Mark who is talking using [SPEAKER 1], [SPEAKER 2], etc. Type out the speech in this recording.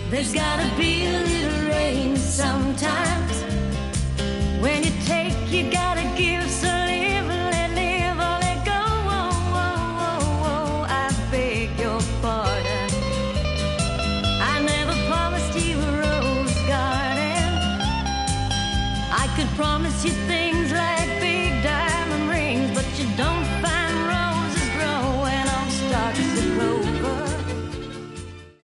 [SPEAKER 1] There's gotta be a little rain sometimes. When you take, you gotta give. So live, or let go. I beg your pardon. I never promised you a rose garden. I could promise you things